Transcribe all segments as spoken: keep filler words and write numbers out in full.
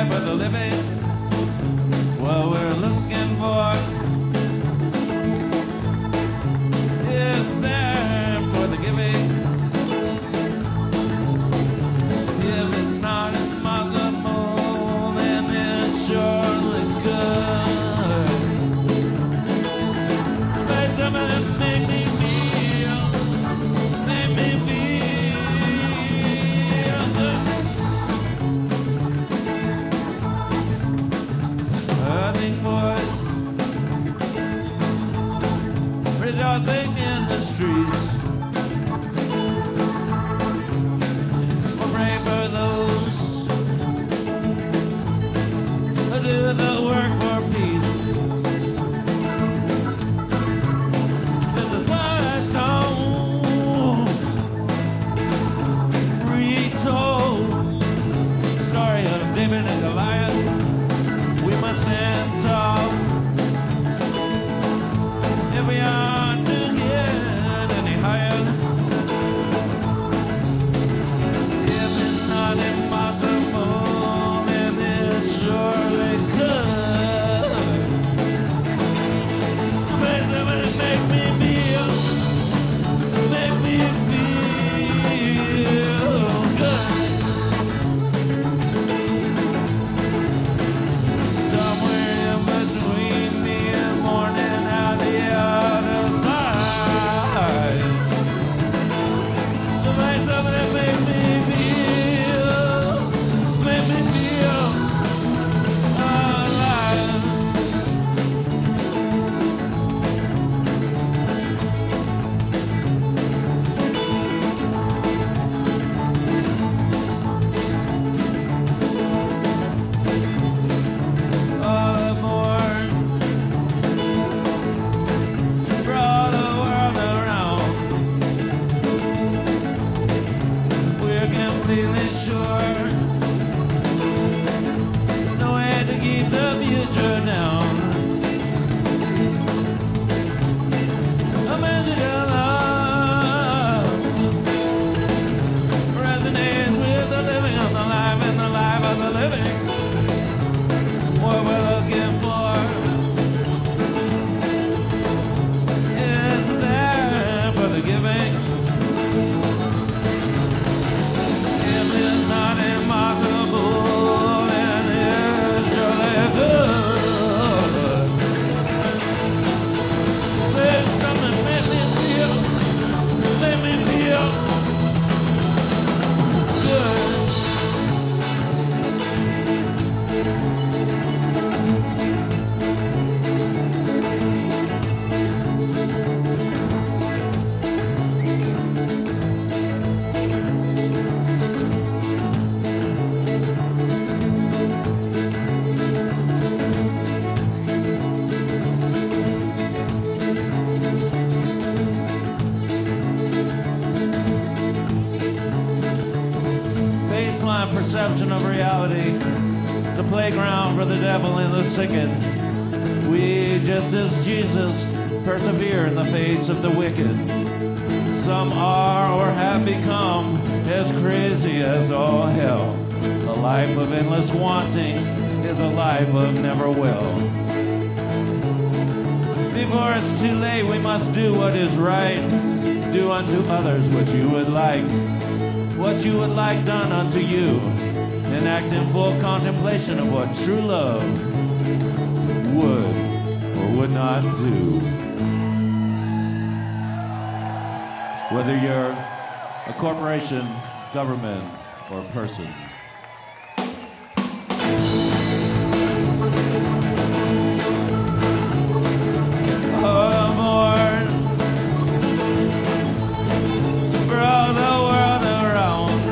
for the living. What we're looking for is there for the giving. If it's not impossible, then it's surely good. But something make me feel, make me feel good. Earthing boys rejoicing in the streets. We'll pray for those who do the work for peace. Since the slide stone retold the story of David and Goliath, we must stand tall if we are to get any higher. If it's not impossible, then it surely could. So please make me feel, make me feel good. Somewhere in between me and morning out the other side. Somebody, somebody make me feel, make me feel alive. All the more for all the world around. We're completely sure no way to keep the future down. A message of love resonates with the living of the life and the life of the living. What we're looking for is there for the giving. If it's not impossible, then it's surely good. There's something make me feel, make me feel good. Baseline perception of reality is a playground for the devil and the sickened. We, just as Jesus, persevere in the face of the wicked. Some are or have become as crazy as all hell. A life of endless wanting is a life of never will. Before it's too late, we must do what is right. Do unto others what you would like, what you would like done unto you, and act in full contemplation of what true love would or would not do. Whether you're a corporation, government, or person. Oh, Lord, for all the world around,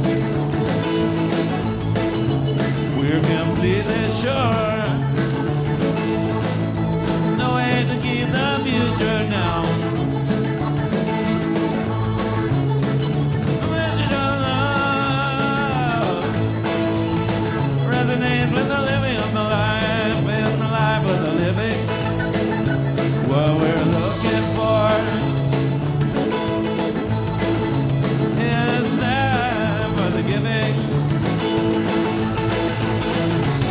we're completely sure no way to keep the future down. A message of love resonates with the living of the life and the life of the living. What we're looking for is there for the giving.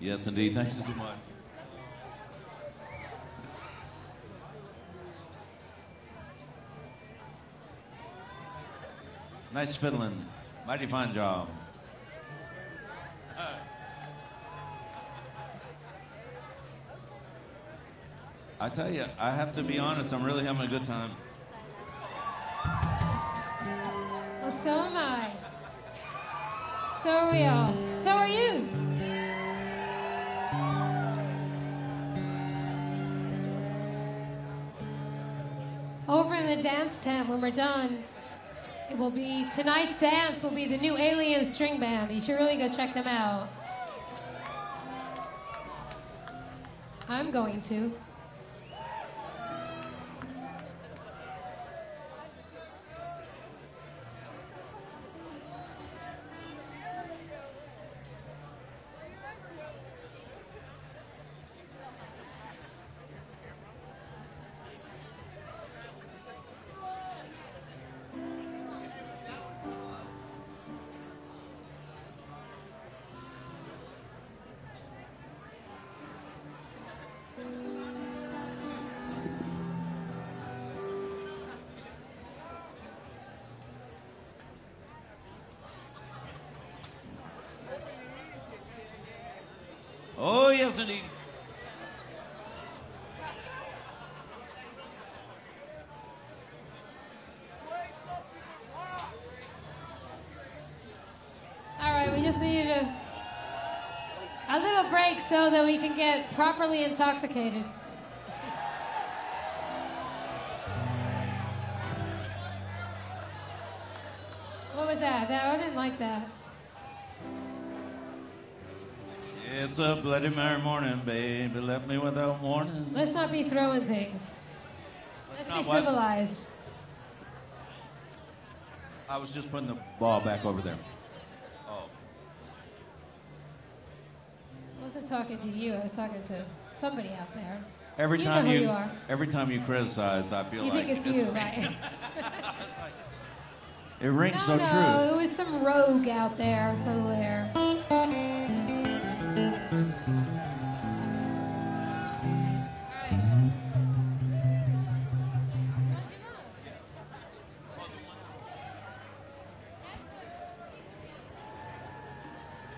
Yes, indeed. Thank you so much. Nice fiddling. Mighty fine job. Uh, I tell you, I have to be honest, I'm really having a good time. Well, so am I. So are we all. So are you. Over in the dance tent when we're done, it will be, tonight's dance will be the new Alien String Band. You should really go check them out. I'm going to. Oh, yes, indeed. All right, we just needed a, a little break so that we can get properly intoxicated. What was that? That- I didn't like that. It's a Bloody Mary morning, baby. Left me without warning. Let's not be throwing things. Let's be Not what? civilized. I was just putting the ball back over there. Oh. I wasn't talking to you. I was talking to somebody out there. Every You time know who you, you are. every time you criticize, I feel You like think it's you, right? It rings No, so no, true. it was some rogue out there somewhere.